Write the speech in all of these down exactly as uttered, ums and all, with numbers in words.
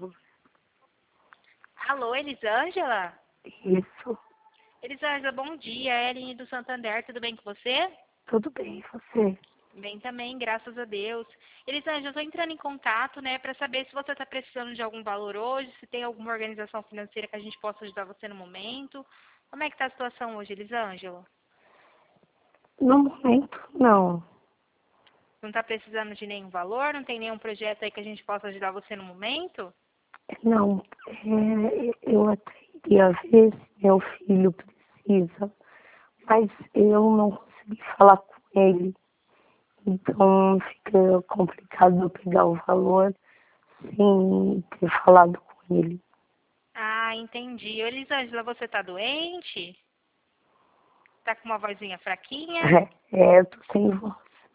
Alô? Alô, Elisângela? Isso. Elisângela, bom dia. É a Eline do Santander, tudo bem com você? Tudo bem, e você? Bem também, graças a Deus. Elisângela, eu estou entrando em contato, né, para saber se você está precisando de algum valor hoje, se tem alguma organização financeira que a gente possa ajudar você no momento. Como é que está a situação hoje, Elisângela? No momento, não. Não está precisando de nenhum valor? Não tem nenhum projeto aí que a gente possa ajudar você no momento? Não. É, eu até iria ver se meu filho precisa, mas eu não consegui falar com ele. Então fica complicado eu pegar o valor sem ter falado com ele. Ah, entendi. Ô, Elisângela, você está doente? Está com uma vozinha fraquinha? É, eu tô sem voz.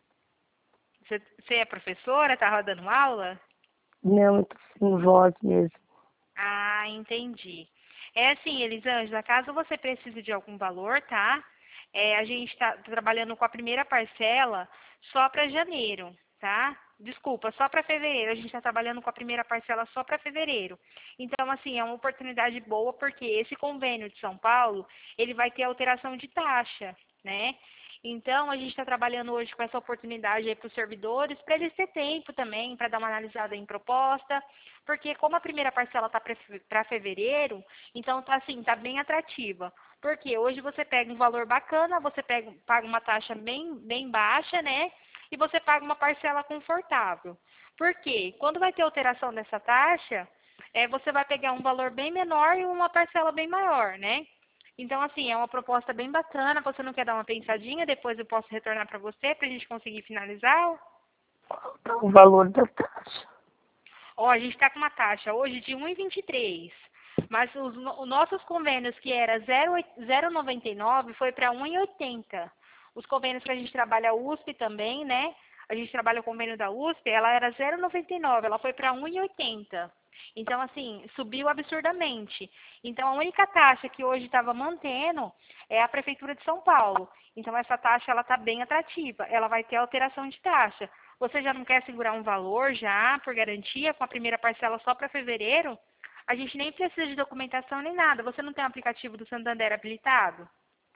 Você, você é professora? Está dando aula? Não, eu tô sem voz mesmo. Ah, entendi. É assim, Elisângela, caso você precise de algum valor, tá? É, a gente está trabalhando com a primeira parcela só para janeiro, tá? Desculpa, só para fevereiro. A gente está trabalhando com a primeira parcela só para fevereiro. Então, assim, é uma oportunidade boa porque esse convênio de São Paulo, ele vai ter alteração de taxa, né? Então, a gente está trabalhando hoje com essa oportunidade aí para os servidores, para eles terem tempo também, para dar uma analisada em proposta, porque como a primeira parcela está para fevereiro, então tá assim, tá bem atrativa. Porque hoje você pega um valor bacana, você pega, paga uma taxa bem, bem baixa, né? E você paga uma parcela confortável. Por quê? Quando vai ter alteração dessa taxa, é, você vai pegar um valor bem menor e uma parcela bem maior, né? Então, assim, é uma proposta bem bacana. Você não quer dar uma pensadinha? Depois eu posso retornar para você para a gente conseguir finalizar? Qual tá o valor da taxa? Ó, a gente está com uma taxa hoje de um e vinte e três, mas os, no- os nossos convênios que era zero vírgula noventa e nove foi para um e oitenta. Os convênios que a gente trabalha a U S P também, né? A gente trabalha o convênio da U S P, ela era zero vírgula noventa e nove, ela foi para um e oitenta. Então, assim, subiu absurdamente. Então, a única taxa que hoje estava mantendo é a Prefeitura de São Paulo. Então, essa taxa ela está bem atrativa. Ela vai ter alteração de taxa. Você já não quer segurar um valor já, por garantia, com a primeira parcela só para fevereiro? A gente nem precisa de documentação nem nada. Você não tem o aplicativo do Santander habilitado?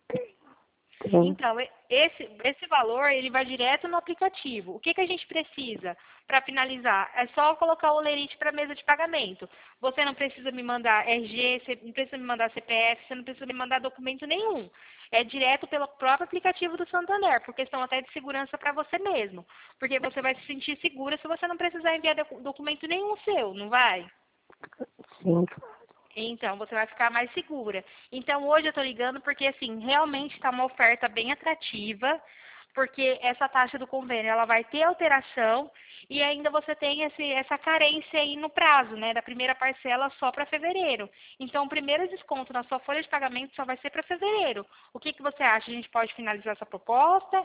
Tem. Então, e- esse, esse valor, ele vai direto no aplicativo. O que, que a gente precisa para finalizar? É só colocar o olerite para a mesa de pagamento. Você não precisa me mandar R G, você não precisa me mandar C P F, você não precisa me mandar documento nenhum. É direto pelo próprio aplicativo do Santander, por questão até de segurança para você mesmo. Porque você vai se sentir segura se você não precisar enviar docu- documento nenhum seu, não vai? Sim. Então, você vai ficar mais segura. Então, hoje eu estou ligando porque, assim, realmente está uma oferta bem atrativa, porque essa taxa do convênio, ela vai ter alteração e ainda você tem esse, essa carência aí no prazo, né, da primeira parcela só para fevereiro. Então, o primeiro desconto na sua folha de pagamento só vai ser para fevereiro. O que, que você acha? A gente pode finalizar essa proposta?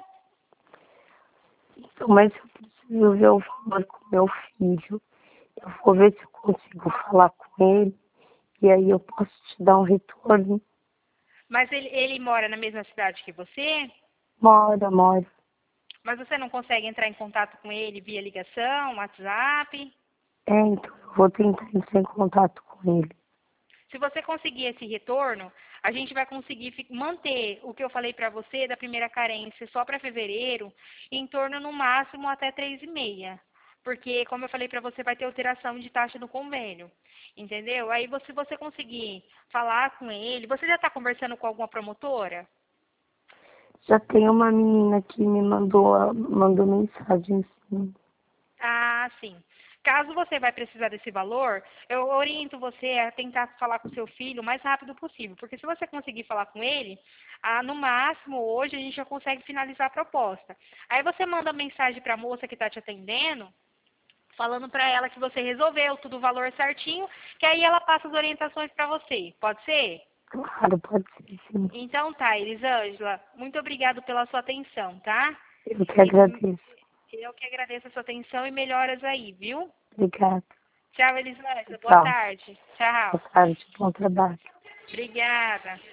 Então, mas eu preciso ver o valor com meu filho. Eu vou ver se eu consigo falar com ele. E aí eu posso te dar um retorno. Mas ele, ele mora na mesma cidade que você? Mora, mora. Mas você não consegue entrar em contato com ele via ligação, WhatsApp? É, então eu vou tentar entrar em contato com ele. Se você conseguir esse retorno, a gente vai conseguir fi- manter o que eu falei para você da primeira carência só para fevereiro, em torno no máximo até três e meia. Porque, como eu falei para você, vai ter alteração de taxa do convênio. Entendeu? Aí, você- se você conseguir falar com ele, você já está conversando com alguma promotora? Já tem uma menina que me mandou, mandou mensagem assim. Ah, sim. Caso você vai precisar desse valor, eu oriento você a tentar falar com seu filho o mais rápido possível, porque se você conseguir falar com ele, ah, no máximo hoje a gente já consegue finalizar a proposta. Aí você manda mensagem para a moça que está te atendendo, falando para ela que você resolveu tudo o valor certinho, que aí ela passa as orientações para você. Pode ser? Claro, pode ser sim. Então tá, Elisângela, muito obrigado pela sua atenção, tá? Eu que E agradeço. eu que agradeço a sua atenção e melhoras aí, viu? Obrigada. Tchau, Elisângela. Boa Tchau. tarde. Tchau. Boa tarde, bom trabalho. Obrigada.